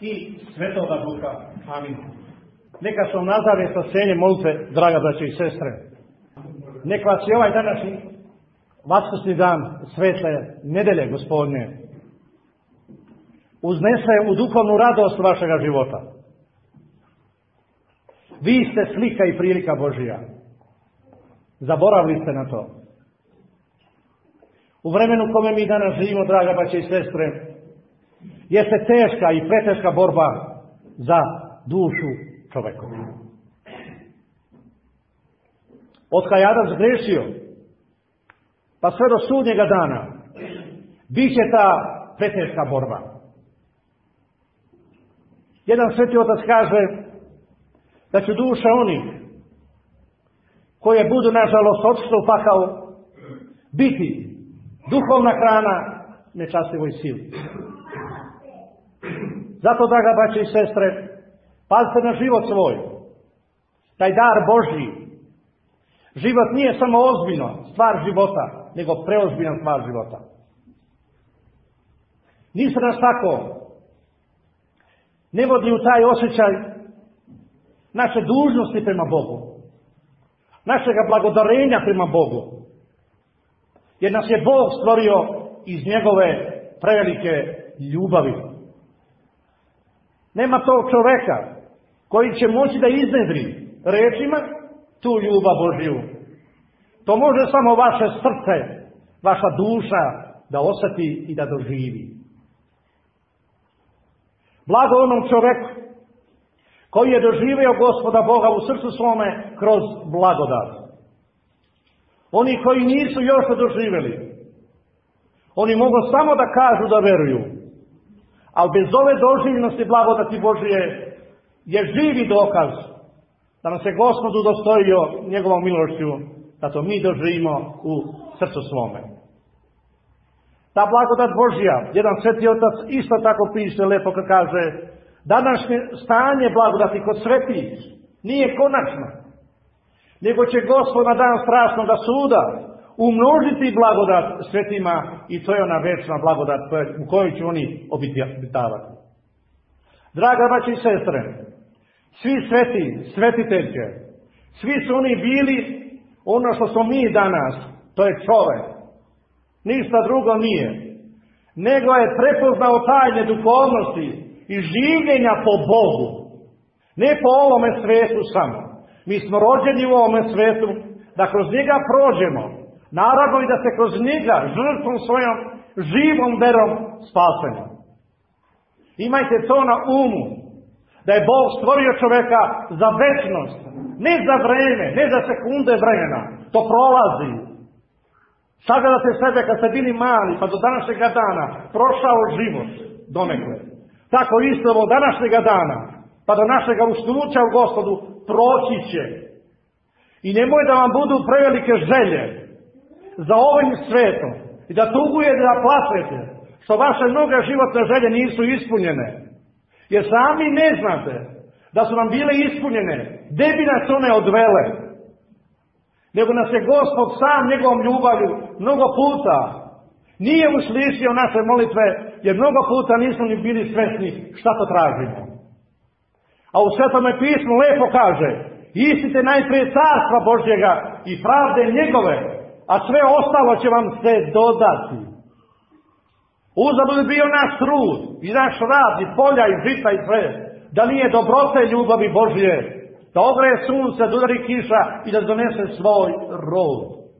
i Svetoga Duha. Amin. Neka se vam nazave spasenje molitve, draga braće i sestre. Neka vas i ovaj današnji vaskrsni dan svetle nedelje Gospodnje uznese u duhovnu radost vašega života. Vi ste slika i prilika Božija. Zaboravili ste na to. U vremenu kome mi danas živimo, draga braće i sestre, jeste teška i preteška borba za dušu čovekovu. Od kad je Adam zgrešio, pa sve do sudnjega dana, bit će ta preteška borba. Jedan sveti otac kaže da će duša onih koje budu nažalost otišle u pakao biti duhovna hrana nečastivoj sili. Zato, draga braće i sestre, pazite na život svoj. Taj dar Božji. Život nije samo ozbiljno stvar života, nego preozbiljna stvar života. Ništa nas tako ne vodi u taj osjećaj naše dužnosti prema Bogu, našega blagodarenja prema Bogu. Jer nas je Bog stvorio iz njegove prevelike ljubavi. Nema tog čoveka koji će moći da iznedri rečima tu ljubav Božju. To može samo vaše srce, vaša duša da osjeti i da doživi. Blago onom čoveku koji je doživio Gospoda Boga u srcu svome kroz blagodat. Oni koji nisu još to doživjeli, oni mogu samo da kažu da veruju. Ali bez ove doživljenosti blagodati Božije je živi dokaz da nam se Gospod udostojio njegovom milošću, da to mi doživimo u srcu svome. Ta blagodat Božja, jedan sveti otac isto tako piše lepo kad kaže, današnje stanje blagodati kod svetih nije konačno, nego će Gospod na dan strašnoga suda umnožiti blagodat svetima i to je ona večna blagodat u kojoj će oni obitavati. Draga braće i sestre, svi sveti, svetiteljke, svi su oni bili ono što smo mi danas, to je čovek. Ništa drugo nije. Nego je prepoznao tajne duhovnosti i življenja po Bogu. Ne po ovome svetu samo. Mi smo rođeni u ovome svetu da kroz njega prođemo. Naravno i da se kroz njega žrtvom svojom živom verom spasemo. Imajte to na umu. Da je Bog stvorio čoveka za večnost. Ne za vreme, ne za sekunde vremena. To prolazi. Sagledate sebe kad ste bili mali, pa do današnjega dana prošao život donekle. Tako isto od današnjega dana, pa do našega usnuća u Gospodu proći će. I nemoj da vam budu prevelike želje za ovim svetom i da tugujete, da plačete, što vaše mnoge životne želje nisu ispunjene. Jer sami ne znate da su nam bile ispunjene, gde bi nas one odvele. Nego nas je Gospod sam njegovom ljubavlju mnogo puta nije uslišio naše molitve, jer mnogo puta nismo ni bili svesni šta to tražimo. A u Svetome pismu lepo kaže, istite najprije carstva Božjega i pravde njegove, a sve ostalo će vam se dodati. Uzalud bi bio naš trud i naš rad i polja i žita i sve, da nije dobrote ljubavi Božje, da ogreje sunce, da udari kiša i da donese svoj rod.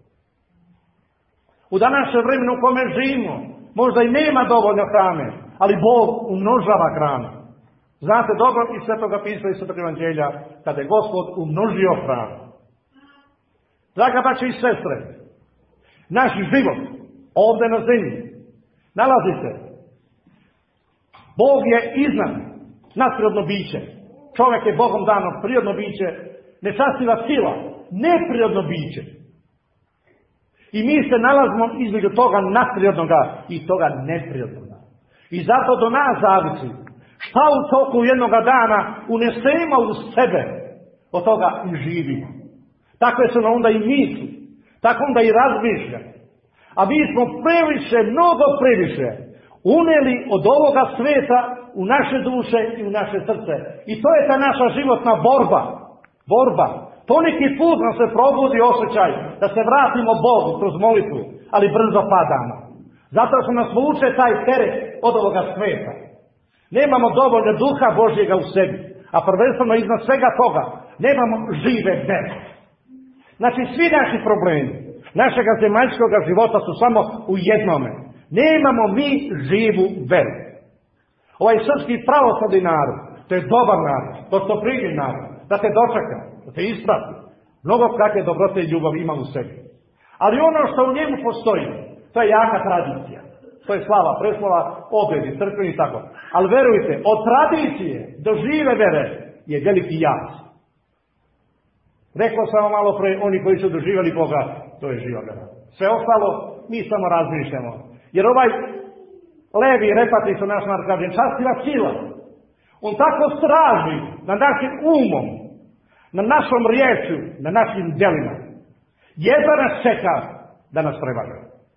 U današnjem vremenu u kome živimo, možda i nema dovoljno hrane, ali Bog umnožava hranu. Znate dobro iz Svetoga pisma i Svetog evanđelja, kada je Gospod umnožio hranu. Draga braćo i sestre, naš život ovdje na zemlji nalazi se. Bog je iznad nadprirodno biće. Čovjek je Bogom dano prirodno biće, nečastiva sila, neprirodno biće. I mi se nalazimo između toga nadprirodnoga i toga neprirodnoga. I zato do nas zavisi šta u toku jednoga dana unesemo u sebe, od toga i živimo. Takve su onda i misli, tako onda i razmišljamo. A mi smo previše, mnogo previše uneli od ovoga sveta u naše duše i u naše srce. I to je ta naša životna borba. Poneki put nam se probudi osjećaj da se vratimo Bogu kroz molitvu, ali brzo padamo. Zato što nas vuče taj teret od ovoga sveta. Nemamo dovoljno duha Božjega u sebi, a prvenstveno iznad svega toga nemamo žive vere. Znači svi naši problemi našega zemaljskog života su samo u jednome. Nemamo mi živu veru. Ovaj srpski pravoslavni narod, to je dobar narod, gostoprimljiv narod, da te dočeka, da te isprati. Mnogo kakve dobrote i ljubav ima u sebi. Ali ono što u njemu postoji, to je jaka tradicija. To je slava, preslava, obredi, crkveni i tako. Ali verujte, od tradicije do žive vere je veliki jaz. Rekao sam vam malo pre, oni koji su doživjeli Boga, to je živa vera. Sve ostalo, mi samo razmišljamo. Jer ovaj levi repati su naš narod kaže, častiva sila. On tako straži na našim umom, na našom riječju, na našim djelima. Jedva nas čeka da nas prevaže.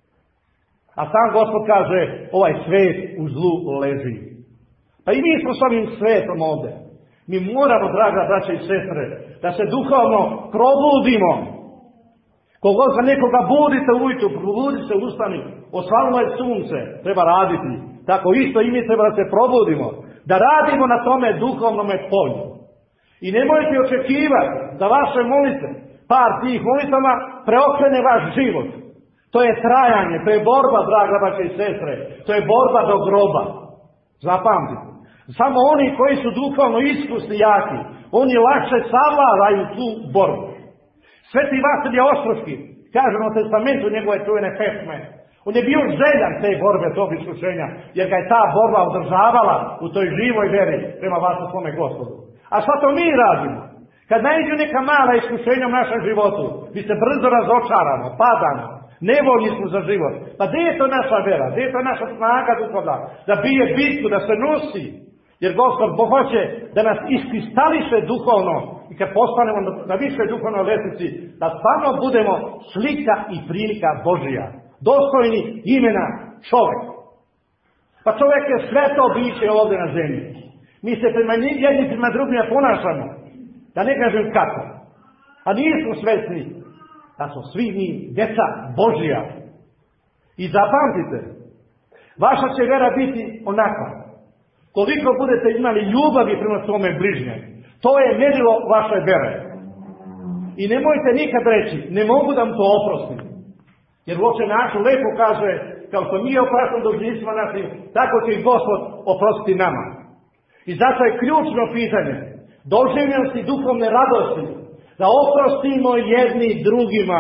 A sam Gospod kaže, ovaj svet u zlu leži. Pa i mi smo s ovim svetom ovdje. Mi moramo, draga braća i sestre, da se duhovno probudimo. Kogod za nekoga budite ujutru, probudi se, ustani, osvanulo je sunce, treba raditi. Tako isto i mi treba da se probudimo, da radimo na tome duhovnome polju. I nemojte očekivati da vaše molitve, par tih molitama preokrene vaš život. To je trajanje, to je borba, draga braća i sestre, to je borba do groba. Zapamtite. Samo oni koji su duhovno iskusni jaki, oni lakše savladaju tu borbu. Sveti Vasilije Ostroški, kažemo u testamentu njegove čuvene pesme, on je bio željan te borbe, tog iskušenja, jer ga je ta borba održavala u toj živoj veri prema vašu svome Gospodu. A šta to mi radimo? Kad naiđu neka mala iskušenja u našem životu, mi se brzo razočaramo, padamo, nevoljni smo za život. Pa gdje je to naša vera? Gdje je to naša snaga duhovna? Da bije bitku, da se nosi. Jer Gospod Bog hoće da nas iskristališe duhovno i kad postanemo na višoj duhovnoj lestvici, da stvarno budemo slika i prilika Božija. Dostojni imena čovjek. Pa čovjek je sveto biće ovdje na zemlji. Mi se jedni prema drugima ponašamo. Da ne kažem kako. A nismo svesni da smo svi mi djeca Božija. I zapamtite, vaša će vera biti onakva. Koliko budete imali ljubavi prema svome bližnjem, to je mjerilo vaše vere. I nemojte nikad reći, ne mogu da vam to oprostim. Jer uopće našu lepo kaže, kao što mi opraštamo dužnicima našim, tako će i Gospod oprostiti nama. I zato je ključno pitanje, doživljenosti duhovne radosti, da oprostimo jedni drugima.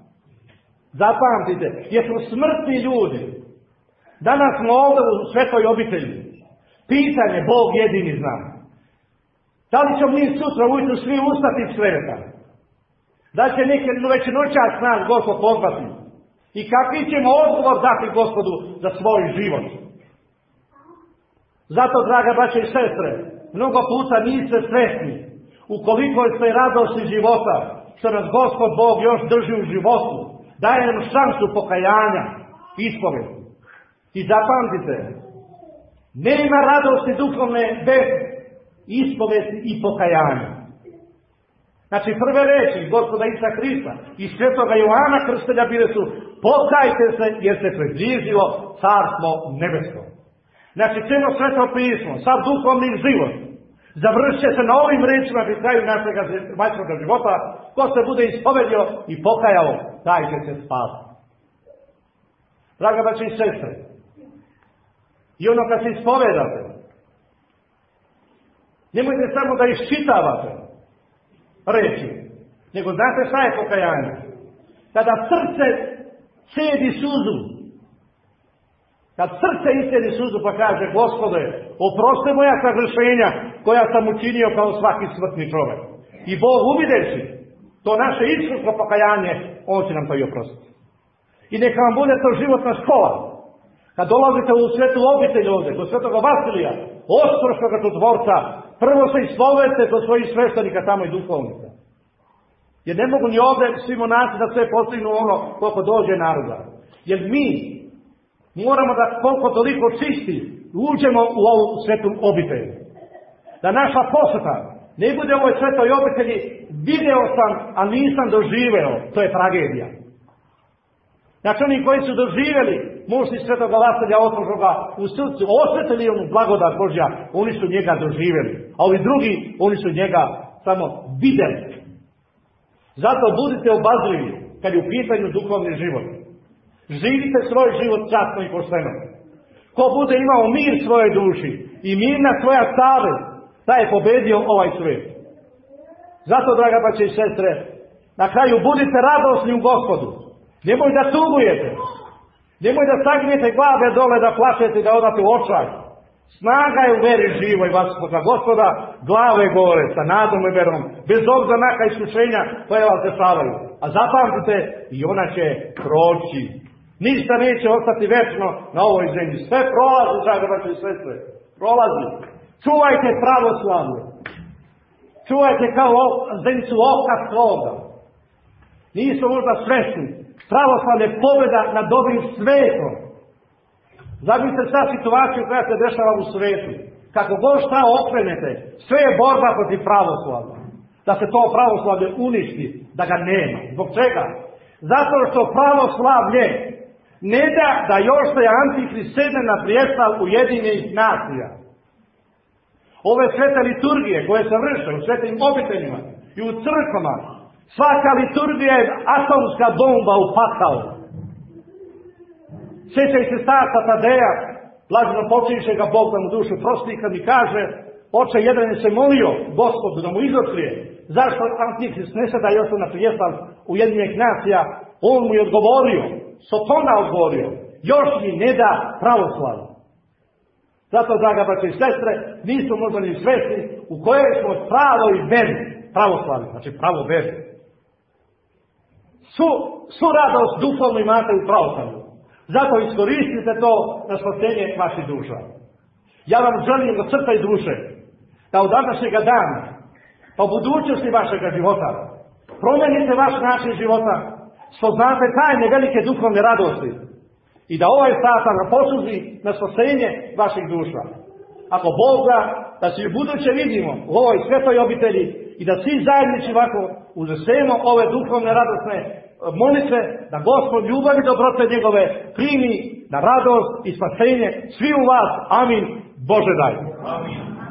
Zapamtite, jer smo smrtni ljudi. Danas smo ovdje u svetoj obitelji. Pitanje, Bog jedini zna. Da li ćemo mi sutra ujutru svi ustati iz kreveta? Da će neke već noćas nas Gospod pozvati? I kakvi ćemo odgovor dati Gospodu za svoj život? Zato, draga braće i sestre, mnogo puta niste svesni u kolikoj ste radosti života, što nas Gospod Bog još drži u životu, daje nam šansu pokajanja, ispovesti. I zapamtite, nema radosti duhovne bez ispovesti i pokajanja. Znači prve reči Gospoda Isusa Hrista i svetoga Joana Krstitelja bile su pokajte se jer se približilo carstvo nebesko. Znači cijelo sveto pismo, sav duhovni život završit će se na ovim rečima pri kraju našeg zemaljskog života. Ko se bude ispovedio i pokajao, taj će se spasiti. Draga braće i sestre, i ono kad se ispovedate, nemojte samo da iščitavate reči, nego znate šta je pokajanje? Kada srce cedi suzu, kad srce iscedi suzu pa kaže Gospode, oprosti moja sagrešenja koja sam učinio kao svaki smrtni čovjek. I Bog uvideći to naše istinsko pokajanje, On će nam to i oprostiti. I neka vam bude to životna škola. Kad dolazite u svetu obitelj ovdje, kod svetoga Vasilija, Ostroškoga čudotvorca, prvo se ispovedite kod svojih sveštenika tamo i duhovnika. Jer ne mogu ni ovdje svi monasi da sve postignu ono koliko dođe naroda. Jer mi moramo da koliko toliko čisti uđemo u ovu svetu obitelj. Da naša posjeta ne bude u ovoj svetoj obitelji, video sam, a nisam doživeo, to je tragedija. Znači oni koji su doživjeli mužni svetoga Vasilija Ostrožnoga u srcu, osjetili onu blagodat Božja, oni su njega doživjeli. A ovi drugi, oni su njega samo vidjeli. Zato budite obazrivi kad je u pitanju duhovni život. Živite svoj život časno i pošteno. Ko bude imao mir svojoj duši i mir na svoja savest, taj je pobedio ovaj svijet. Zato, draga braće i sestre, na kraju budite radosni u Gospodu. Nemoj da tugujete. Nemoj da sagnete glave dole, da plačete i da odate u očaj. Snaga je u veri živoj vašega Gospoda, glave gore, sa nadom i verom, bez obzira neka iskušenja koje vas dešavaju. A zapamtite, i ona će proći. Ništa neće ostati večno na ovoj zemlji. Sve prolazi, draga braće i sestre. Prolazi. Čuvajte pravoslavlje. Čuvajte kao zenicu oka svoga. Nisu možda svesni. Pravoslavlje pobjeda nad dobrim svetom. Zamislite sad situaciju koja se dešava u svetu. Kako god šta okrenete, sve je borba protiv pravoslavlja. Da se to pravoslavlje uništi, da ga nema. Zbog čega? Zato što pravoslavlje ne da još se Antihrist sedne na prijestol Ujedinjenih nacija. Ove svete liturgije koje se vrše u svetim obiteljima i u crkvama, svaka liturgija je atomska bomba u pakao. Sjećaj se starca Tadeja, blaženo počinše ga Bog da mu dušu prosti, kad mi kaže, oče jedan je se molio Gospodu da mu izotkrije, zašto Antihrist ne sada još na prijestol Ujedinjenih nacija, on mu je odgovorio, Sotona odgovorio, još mi ne da pravoslavlje. Zato, draga braće i sestre, nisu možda ni svesni u kojoj smo pravoj veri, pravoslavlje, znači pravo veri. Svu radost duhovno imate u pravoslavlju. Zato iskoristite to na spasenje vaših duša. Ja vam želim od srca i duše da od današnjega dana, pa budućnosti vašega života, promenite vaš način života, spoznate tajne velike duhovne radosti i da ovaj satan posluži na spasenje vaših duša. Ako Bog da, da se u buduće vidimo u ovoj svetoj obitelji i da svi zajednički ovako uzesemo ove duhovne radosne molitve, da Gospod ljubav i dobrote njegove primi na radost i spasenje svi u vas. Amin. Bože daj. Amin.